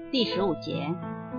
第15节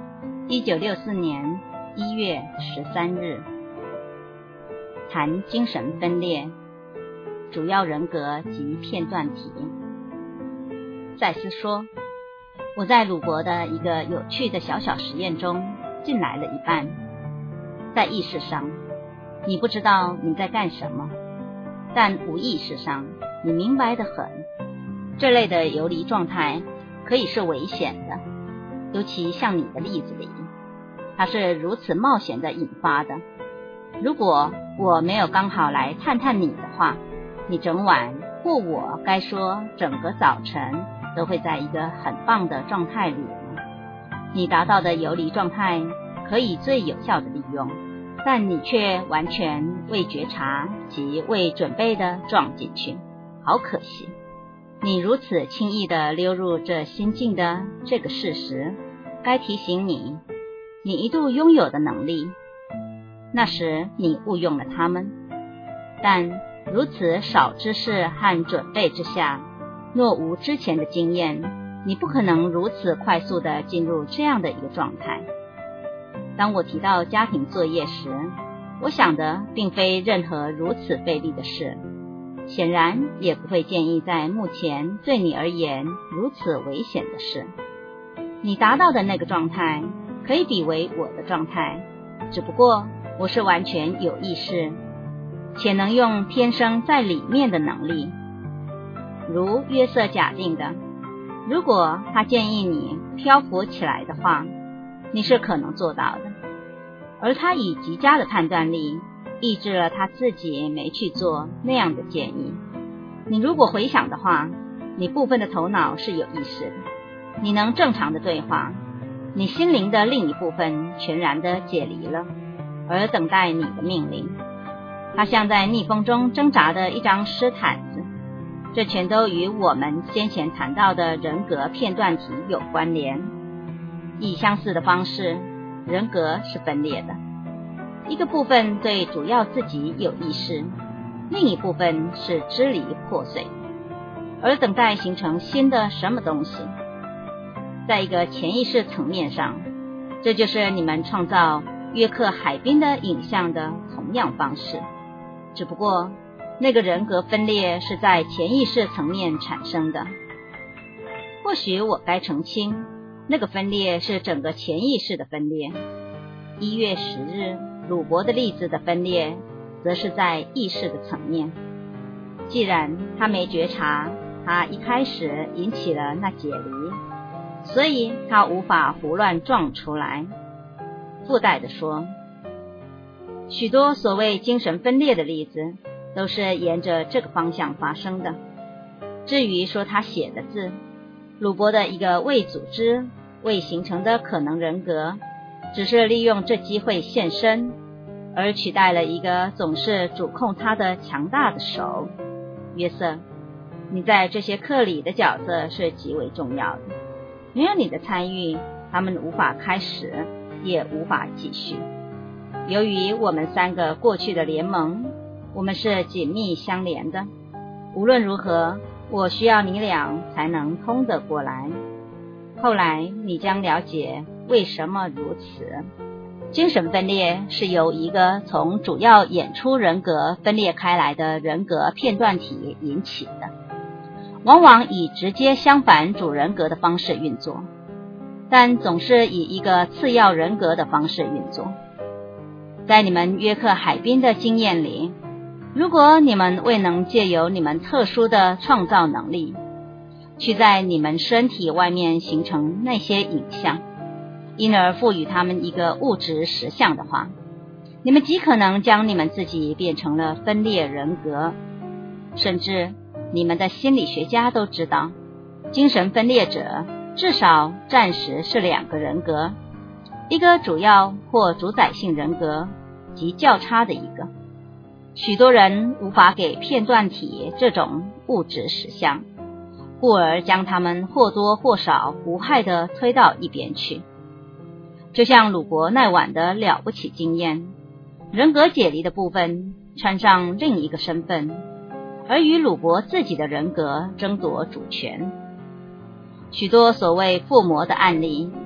，1964年1月13日，谈精神分裂，主要人格及片段体。赛斯说，我在鲁伯的一个有趣的小小实验中进来了一半。在意识上，你不知道你在干什么，但无意识上，你明白得很。这类的游离状态可以是危险的，尤其像你的例子里，它是如此冒险的引发的。如果我没有刚好来探探你的话，你整晚或我该说整个早晨都会在一个很棒的状态里。你达到的游离状态可以最有效的利用，但你却完全未觉察及未准备的撞进去，好可惜。你如此轻易地溜入这心境的这个事实，该提醒你，你一度拥有的能力，那时你误用了它们。但如此少知识和准备之下，若无之前的经验，你不可能如此快速地进入这样的一个状态。当我提到家庭作业时，我想的并非任何如此费力的事，显然也不会建议在目前对你而言如此危险的事。你达到的那个状态可以比为我的状态，只不过我是完全有意识，且能用天生在里面的能力。如约瑟假定的，如果他建议你漂浮起来的话，你是可能做到的，而他以极佳的判断力抑制了他自己没去做那样的建议。你如果回想的话，你部分的头脑是有意识的，你能正常的对话，你心灵的另一部分全然的解离了，而等待你的命令。它像在逆风中挣扎的一张湿毯子，这全都与我们先前谈到的人格片段体有关联。以相似的方式，人格是分裂的，一个部分对主要自己有意识，另一部分是支离破碎，而等待形成新的什么东西。在一个潜意识层面上，这就是你们创造约克海滨的影像的同样方式，只不过那个人格分裂是在潜意识层面产生的。或许我该澄清，那个分裂是整个潜意识的分裂。1月10日鲁伯的例子的分裂则是在意识的层面。既然他没觉察他一开始引起了那解离，所以他无法胡乱撞出来。附带的说，许多所谓精神分裂的例子都是沿着这个方向发生的。至于说他写的字，鲁伯的一个未组织未形成的可能人格只是利用这机会现身，而取代了一个总是主控他的强大的手。约瑟，你在这些课里的角色是极为重要的，没有你的参与，他们无法开始，也无法继续。由于我们3个过去的联盟，我们是紧密相连的。无论如何，我需要你俩才能通得过来。后来你将了解为什么如此。精神分裂是由一个从主要演出人格分裂开来的人格片段体引起的，往往以直接相反主人格的方式运作，但总是以一个次要人格的方式运作。在你们约克海滨的经验里，如果你们未能借由你们特殊的创造能力，去在你们身体外面形成那些影像，因而赋予他们一个物质实相的话，你们极可能将你们自己变成了分裂人格。甚至你们的心理学家都知道，精神分裂者至少暂时是2个人格，一个主要或主宰性人格及较差的一个。许多人无法给片段体这种物质实相，故而将他们或多或少无害地推到一边去。就像鲁伯那晚的了不起经验，人格解离的部分穿上另一个身份，而与鲁伯自己的人格争夺主权。许多所谓附魔的案例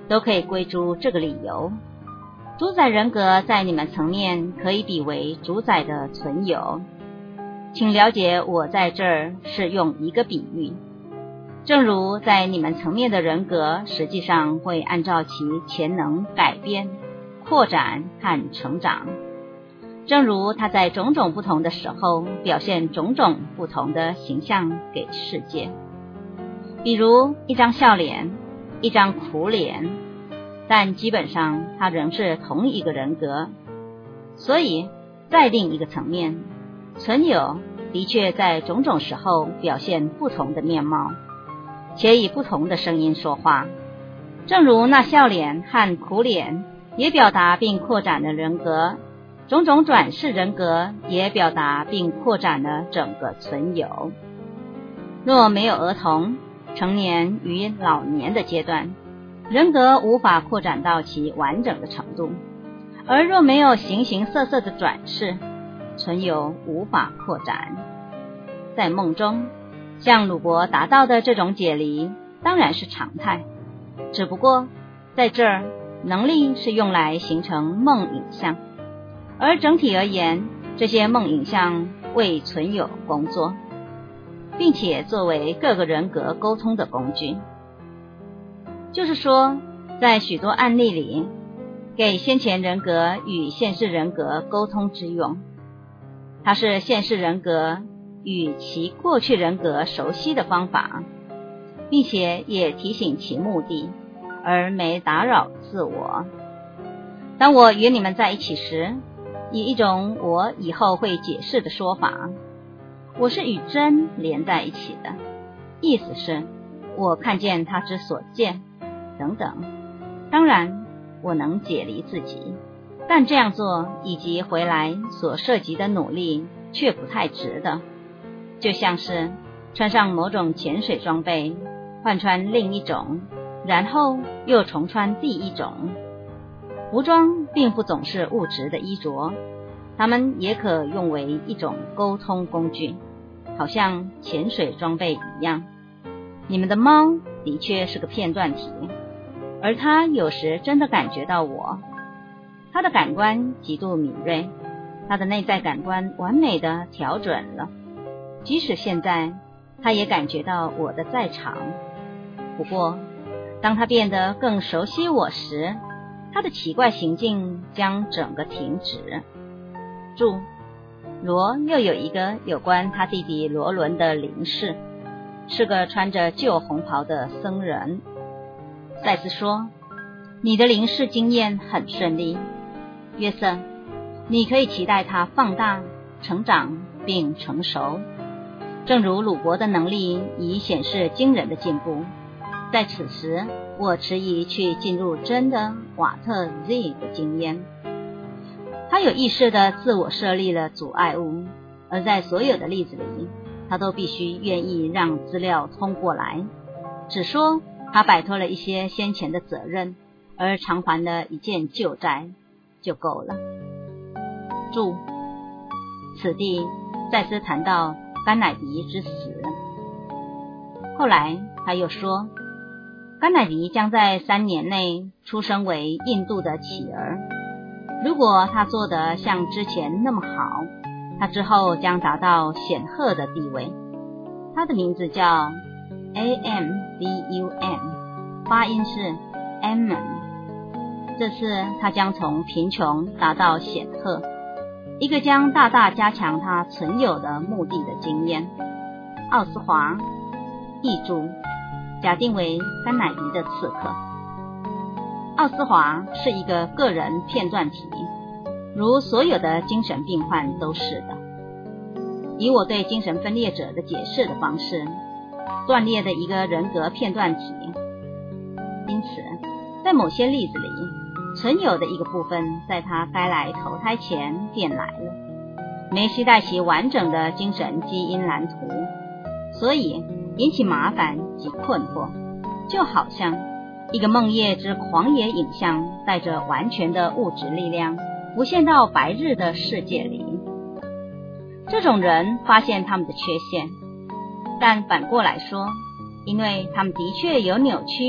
都可以归诸这个理由。主宰人格在你们层面可以比为主宰的存有。请了解，我在这儿是用一个比喻，正如在你们层面的人格实际上会按照其潜能改变、扩展和成长，正如他在种种不同的时候表现种种不同的形象给世界。比如一张笑脸，一张苦脸，但基本上它仍是同一个人格。所以在另一个层面，存有的确在种种时候表现不同的面貌，且以不同的声音说话，正如那笑脸和苦脸也表达并扩展了人格，种种转世人格也表达并扩展了整个存有。若没有儿童、成年与老年的阶段，人格无法扩展到其完整的程度，而若没有形形色色的转世，存有无法扩展。在梦中，像鲁伯达到的这种解离当然是常态，只不过在这儿能力是用来形成梦影像，而整体而言，这些梦影像为存有工作，并且作为各个人格沟通的工具。就是说，在许多案例里，给先前人格与现世人格沟通之用，它是现世人格与其过去人格熟悉的方法，并且也提醒其目的，而没打扰自我。当我与你们在一起时，以一种我以后会解释的说法，我是与真连在一起的，意思是我看见他之所见等等。当然我能解离自己，但这样做以及回来所涉及的努力却不太值得。就像是穿上某种潜水装备，换穿另一种，然后又重穿第一种。服装并不总是物质的衣着，它们也可用为一种沟通工具，好像潜水装备一样。你们的猫的确是个片段体，而它有时真的感觉到我。它的感官极度敏锐，它的内在感官完美地调准了，即使现在它也感觉到我的在场。不过当它变得更熟悉我时，它的奇怪行径将整个停止。注：罗又有一个有关他弟弟罗伦的灵视，是个穿着旧红袍的僧人。赛斯说，你的灵视经验很顺利，约瑟，你可以期待他放大、成长并成熟，正如鲁伯的能力已显示惊人的进步。在此时，我迟疑去进入真的瓦特 Z 的经验。他有意识地自我设立了阻碍物，而在所有的例子里，他都必须愿意让资料通过来，只说他摆脱了一些先前的责任，而偿还了一件旧债就够了。注：此地赛斯谈到甘乃迪之死。后来他又说，甘乃迪将在3年内出生为印度的乞儿。如果他做得像之前那么好，他之后将达到显赫的地位。他的名字叫 AMBUM， 发音是 Ammon。这次他将从贫穷达到显赫，一个将大大加强他存有的目的的经验。奥斯华，译注：假定为甘乃迪的刺客。奥斯华是一个个人片段体，如所有的精神病患都是的。以我对精神分裂者的解释的方式，断裂的一个人格片段体。因此在某些例子里，存有的一个部分在他该来投胎前便来了，没携带其完整的精神基因蓝图，所以引起麻烦及困惑，就好像一个梦夜之狂野影像带着完全的物质力量浮现到白日的世界里。这种人发现他们的缺陷，但反过来说，因为他们的确有扭曲，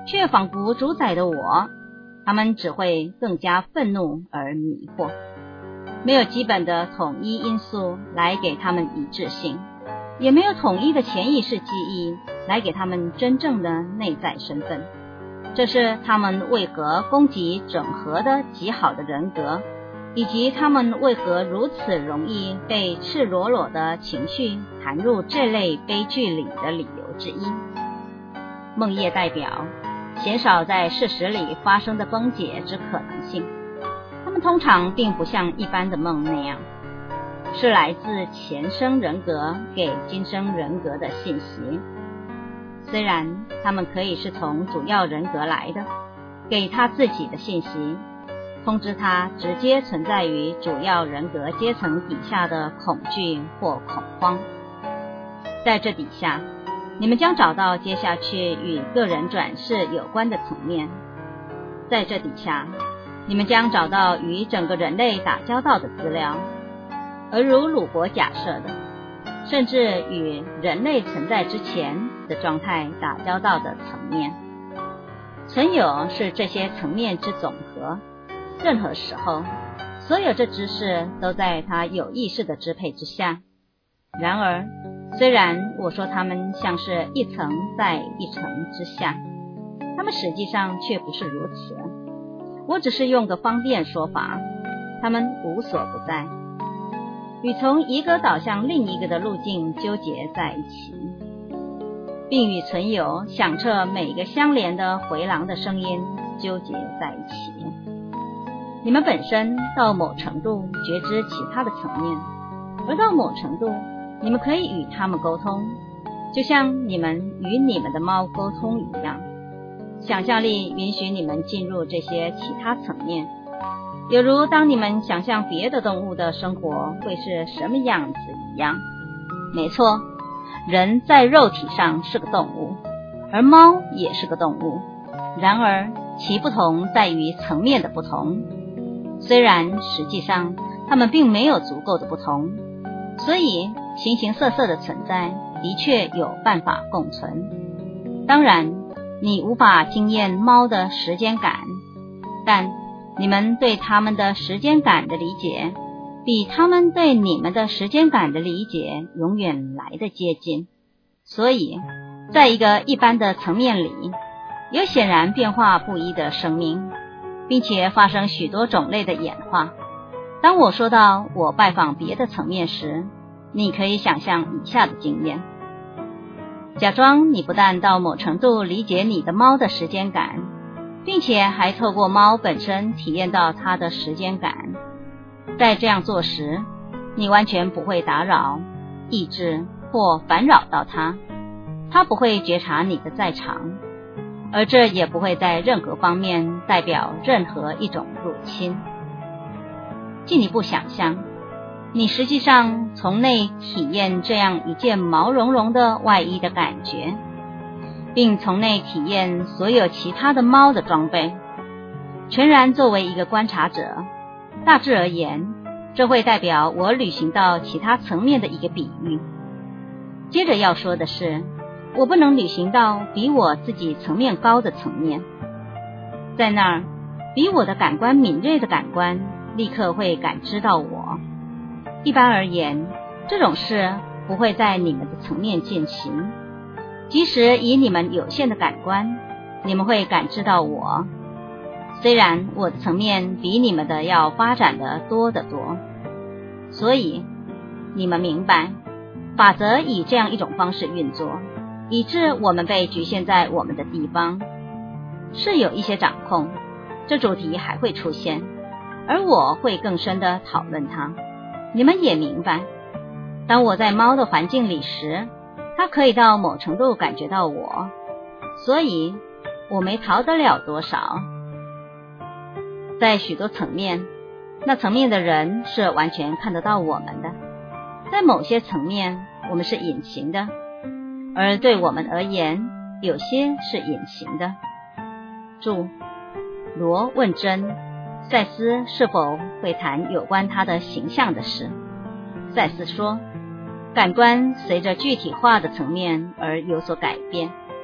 却仿佛主宰的我，他们只会更加愤怒而迷惑。没有基本的统一因素来给他们一致性，也没有统一的潜意识记忆来给他们真正的内在身份。这是他们为何攻击整合的极好的人格，以及他们为何如此容易被赤裸裸的情绪弹入这类悲剧里的理由之一。梦夜代表鲜少在事实里发生的崩解之可能性，他们通常并不像一般的梦那样，是来自前生人格给今生人格的信息。虽然他们可以是从主要人格来的，给他自己的信息，通知他直接存在于主要人格阶层底下的恐惧或恐慌。在这底下，你们将找到接下去与个人转世有关的层面。在这底下，你们将找到与整个人类打交道的资料，而如鲁伯假设的，甚至与人类存在之前的状态打交道的层面。存有是这些层面之总和，任何时候，所有这知识都在他有意识的支配之下。然而，虽然我说他们像是一层在一层之下，他们实际上却不是如此。我只是用个方便说法，他们无所不在，与从一个导向另一个的路径纠结在一起，并与存有响彻每个相连的回廊的声音纠结在一起。你们本身到某程度觉知其他的层面，而到某程度你们可以与他们沟通，就像你们与你们的猫沟通一样。想象力允许你们进入这些其他层面，有如当你们想象别的动物的生活会是什么样子一样。没错，人在肉体上是个动物，而猫也是个动物，然而其不同在于层面的不同。虽然实际上它们并没有足够的不同，所以形形色色的存在的确有办法共存。当然，你无法经验猫的时间感，但你们对他们的时间感的理解，比他们对你们的时间感的理解永远来得接近。所以，在一个一般的层面里，有显然变化不一的生命，并且发生许多种类的演化。当我说到我拜访别的层面时，你可以想象以下的经验。假装你不但到某程度理解你的猫的时间感，并且还透过猫本身体验到它的时间感。在这样做时，你完全不会打扰、抑制或烦扰到它，它不会觉察你的在场，而这也不会在任何方面代表任何一种入侵。进一步想象，你实际上从内体验这样一件毛茸茸的外衣的感觉，并从内体验所有其他的猫的装备，全然作为一个观察者。大致而言，这会代表我旅行到其他层面的一个比喻。接着要说的是，我不能旅行到比我自己层面高的层面，在那儿，比我的感官敏锐的感官立刻会感知到我。一般而言，这种事不会在你们的层面进行，即使以你们有限的感官，你们会感知到我，虽然我的层面比你们的要发展的多得多。所以你们明白，法则以这样一种方式运作，以致我们被局限在我们的地方，是有一些掌控。这主题还会出现，而我会更深地讨论它。你们也明白，当我在猫的环境里时，它可以到某程度感觉到我，所以我没逃得了多少。在许多层面，那层面的人是完全看得到我们的，在某些层面我们是隐形的，而对我们而言，有些是隐形的。注：罗问真，赛斯是否会谈有关他的形象的事？赛斯说，感官随着具体化的层面而有所改变，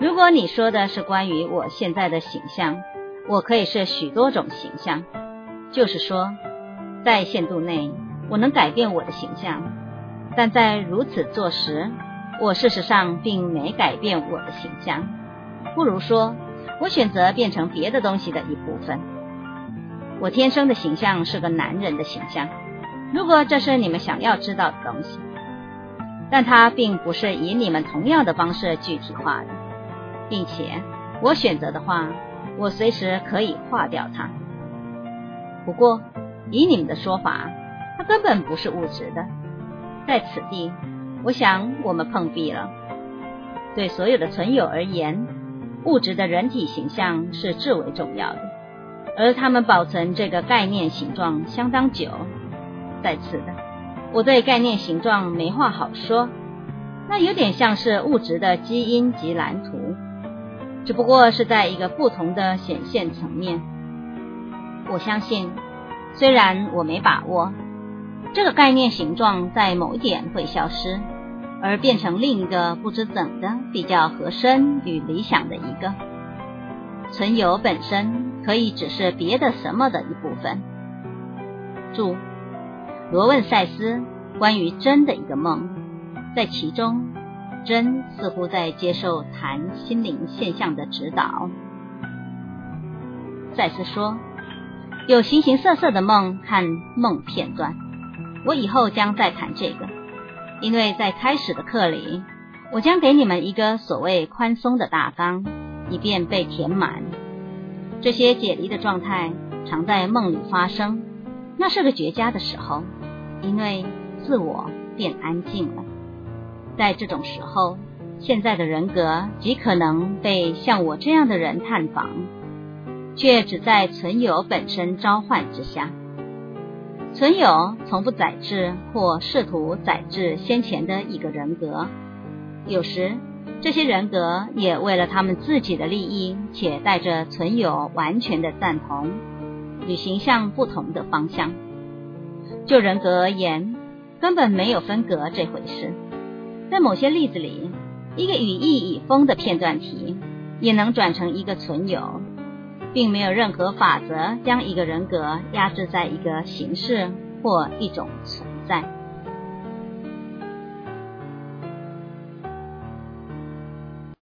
如果你说的是关于我现在的形象，我可以是许多种形象，就是说，在限度内，我能改变我的形象，但在如此做时，我事实上并没改变我的形象。不如说，我选择变成别的东西的一部分。我天生的形象是个男人的形象，如果这是你们想要知道的东西，但它并不是以你们同样的方式具体化的，并且我选择的话，我随时可以划掉它。不过以你们的说法，它根本不是物质的。在此地，我想我们碰壁了。对所有的存有而言，物质的人体形象是至为重要的，而它们保存这个概念形状相当久。再次的，我对概念形状没话好说，那有点像是物质的基因及蓝图，只不过是在一个不同的显现层面。我相信，虽然我没把握，这个概念形状在某一点会消失，而变成另一个不知怎的比较合身与理想的一个。存有本身可以只是别的什么的一部分。注：罗问赛斯关于真的一个梦，在其中，真似乎在接受谈心灵现象的指导。赛斯说，有形形色色的梦和梦片段，我以后将再谈这个，因为在开始的课里，我将给你们一个所谓宽松的大纲，以便被填满。这些解离的状态常在梦里发生，那是个绝佳的时候，因为自我变安静了。在这种时候，现在的人格极可能被像我这样的人探访，却只在存有本身召唤之下。存有从不宰制或试图宰制先前的一个人格，有时这些人格也为了他们自己的利益，且带着存有完全的赞同，旅行向不同的方向。就人格而言，根本没有分隔这回事。在某些例子里，一个语义已封的片段体也能转成一个存有，并没有任何法则将一个人格压制在一个形式或一种存在。